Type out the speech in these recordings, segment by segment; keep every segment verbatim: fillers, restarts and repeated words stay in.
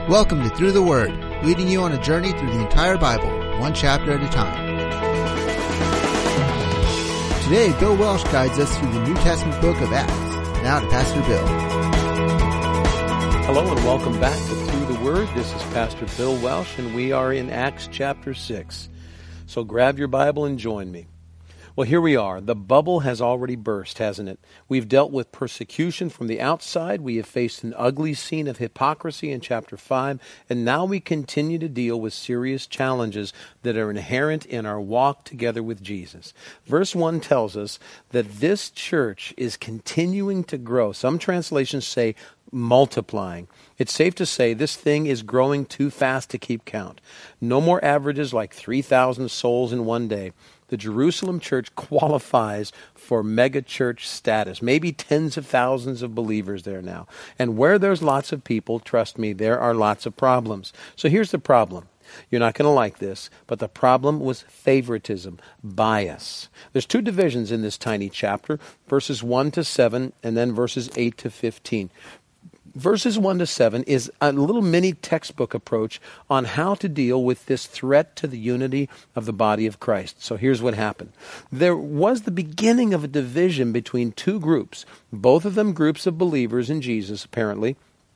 Welcome to Through the Word, leading you on a journey through the entire Bible, one chapter at a time. Today, Bill Welsh guides us through the New Testament book of Acts. Now to Pastor Bill. Hello and welcome back to Through the Word. This is Pastor Bill Welsh, and we are in Acts chapter six. So grab your Bible and join me. Well, here we are. The bubble has already burst, hasn't it? We've dealt with persecution from the outside. We have faced an ugly scene of hypocrisy in chapter five. And now we continue to deal with serious challenges that are inherent in our walk together with Jesus. Verse one tells us that this church is continuing to grow. Some translations say multiplying. It's safe to say this thing is growing too fast to keep count. No more averages like three thousand souls in one day. The Jerusalem church qualifies for mega church status, maybe tens of thousands of believers there now. And where there's lots of people, trust me, there are lots of problems. So here's the problem. You're not going to like this, but the problem was favoritism, bias. There's two divisions in this tiny chapter, verses one to seven, and then verses eight to fifteen. Verses one to seven is a little mini textbook approach on how to deal with this threat to the unity of the body of Christ. So here's what happened. There was the beginning of a division between two groups, both of them groups of believers in Jesus, apparently.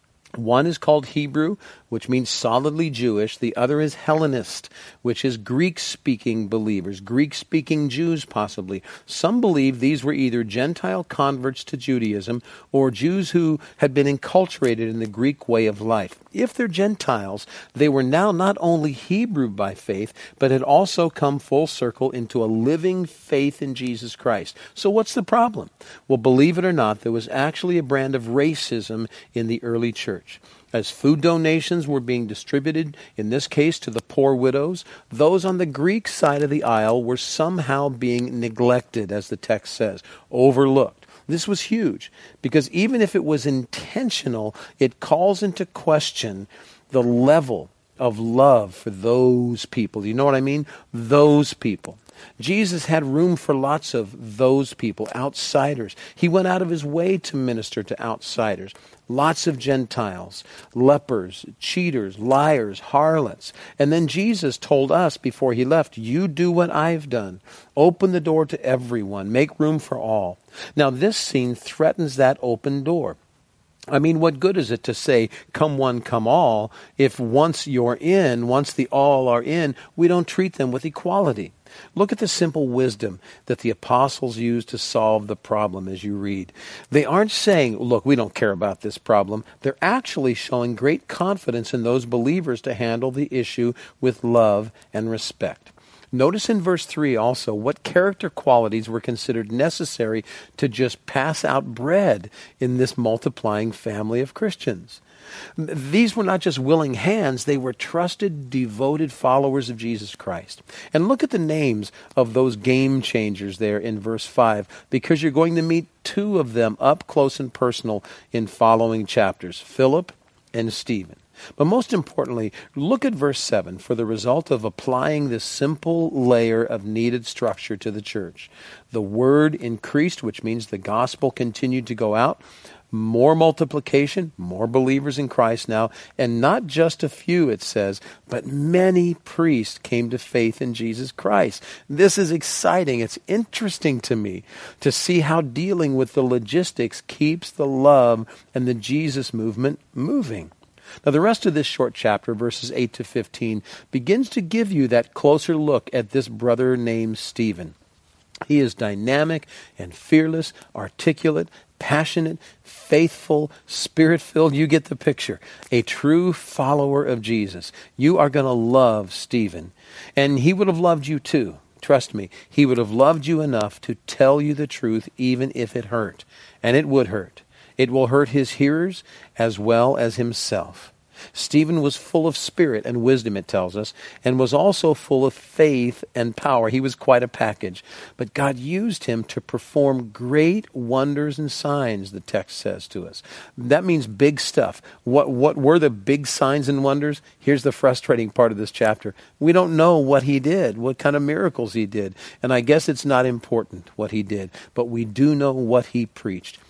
One is called Hebrew, which means solidly Jewish. The other is Hellenist, which is Greek-speaking believers, Greek-speaking Jews possibly. Some believe these were either Gentile converts to Judaism or Jews who had been enculturated in the Greek way of life. If they're Gentiles, they were now not only Hebrew by faith, but had also come full circle into a living faith in Jesus Christ. So what's the problem? Well, believe it or not, there was actually a brand of racism in the early church. As food donations were being distributed, in this case to the poor widows, those on the Greek side of the aisle were somehow being neglected, as the text says, overlooked. This was huge, because even if it was intentional, it calls into question the level of love for those people. You know what I mean? Those people. Jesus had room for lots of those people, outsiders. He went out of his way to minister to outsiders. Lots of Gentiles, lepers, cheaters, liars, harlots. And then Jesus told us before he left, you do what I've done. Open the door to everyone. Make room for all. Now this scene threatens that open door. I mean, what good is it to say, come one, come all, if once you're in, once the all are in, we don't treat them with equality? Look at the simple wisdom that the apostles used to solve the problem as you read. They aren't saying, look, we don't care about this problem. They're actually showing great confidence in those believers to handle the issue with love and respect. Notice in verse three also what character qualities were considered necessary to just pass out bread in this multiplying family of Christians. These were not just willing hands, they were trusted, devoted followers of Jesus Christ. And look at the names of those game changers there in verse five, because you're going to meet two of them up close and personal in following chapters, Philip and Stephen. But most importantly, look at verse seven for the result of applying this simple layer of needed structure to the church. The word increased, which means the gospel continued to go out. More multiplication, more believers in Christ now, and not just a few, it says, but many priests came to faith in Jesus Christ. This is exciting. It's interesting to me to see how dealing with the logistics keeps the love and the Jesus movement moving. Now, the rest of this short chapter, verses eight to fifteen, begins to give you that closer look at this brother named Stephen. He is dynamic and fearless, articulate, passionate, faithful, spirit-filled. You get the picture. A true follower of Jesus. You are going to love Stephen. And he would have loved you too. Trust me. He would have loved you enough to tell you the truth even if it hurt. And it would hurt. It will hurt his hearers as well as himself. Stephen was full of spirit and wisdom, it tells us, and was also full of faith and power. He was quite a package. But God used him to perform great wonders and signs, the text says to us. That means big stuff. What, what were the big signs and wonders? Here's the frustrating part of this chapter. We don't know what he did, what kind of miracles he did. And I guess it's not important what he did, but we do know what he preached.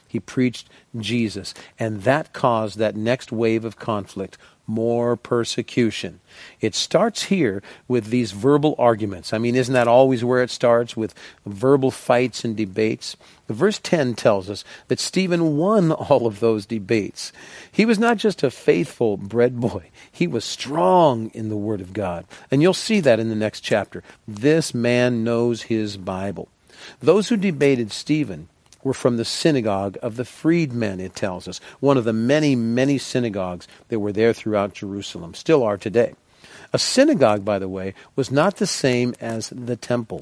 He preached Jesus. And that caused that next wave of conflict, more persecution. It starts here with these verbal arguments. I mean, isn't that always where it starts, with verbal fights and debates? Verse ten tells us that Stephen won all of those debates. He was not just a faithful bread boy. He was strong in the Word of God. And you'll see that in the next chapter. This man knows his Bible. Those who debated Stephen were from the synagogue of the freedmen, it tells us. One of the many, many synagogues that were there throughout Jerusalem, still are today. A synagogue, by the way, was not the same as the temple.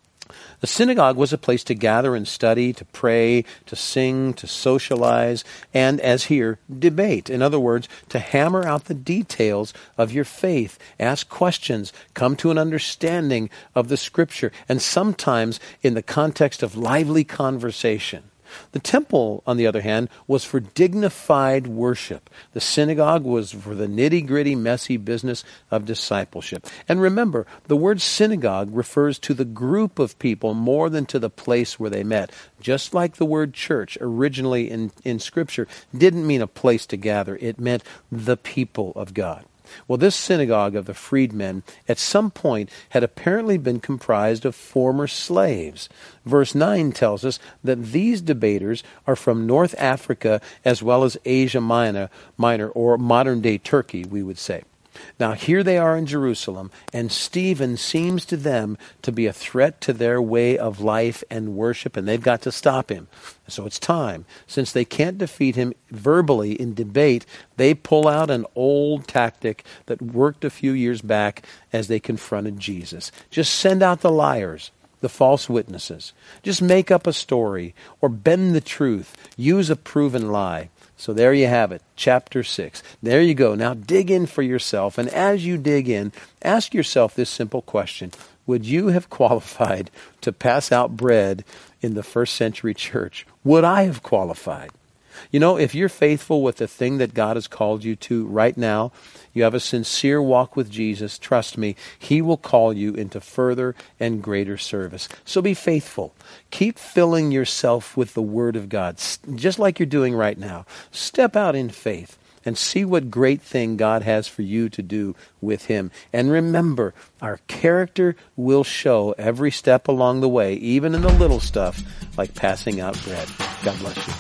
The synagogue was a place to gather and study, to pray, to sing, to socialize, and, as here, debate. In other words, to hammer out the details of your faith, ask questions, come to an understanding of the Scripture, and sometimes in the context of lively conversation. The temple, on the other hand, was for dignified worship. The synagogue was for the nitty-gritty, messy business of discipleship. And remember, the word synagogue refers to the group of people more than to the place where they met. Just like the word church originally in, in Scripture didn't mean a place to gather. It meant the people of God. Well, this synagogue of the freedmen at some point had apparently been comprised of former slaves. Verse nine tells us that these debaters are from North Africa as well as Asia Minor, Minor or modern-day Turkey, we would say. Now, here they are in Jerusalem, and Stephen seems to them to be a threat to their way of life and worship, and they've got to stop him. So it's time. Since they can't defeat him verbally in debate, they pull out an old tactic that worked a few years back as they confronted Jesus. Just send out the liars, the false witnesses. Just make up a story or bend the truth. Use a proven lie. So there you have it, chapter six. There you go. Now dig in for yourself. And as you dig in, ask yourself this simple question. Would you have qualified to pass out bread in the first century church? Would I have qualified? You know, if you're faithful with the thing that God has called you to right now, you have a sincere walk with Jesus, trust me, He will call you into further and greater service. So be faithful. Keep filling yourself with the Word of God, just like you're doing right now. Step out in faith and see what great thing God has for you to do with Him. And remember, our character will show every step along the way, even in the little stuff like passing out bread. God bless you.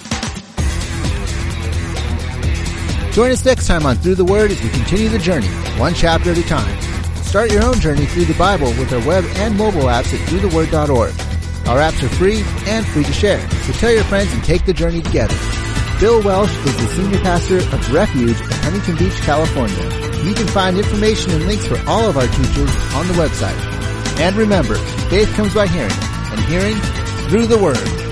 Join us next time on Through the Word as we continue the journey, one chapter at a time. Start your own journey through the Bible with our web and mobile apps at through the word dot org. Our apps are free and free to share, so tell your friends and take the journey together. Bill Welsh is the Senior Pastor of Refuge in Huntington Beach, California. You can find information and links for all of our teachers on the website. And remember, faith comes by hearing, and hearing through the Word.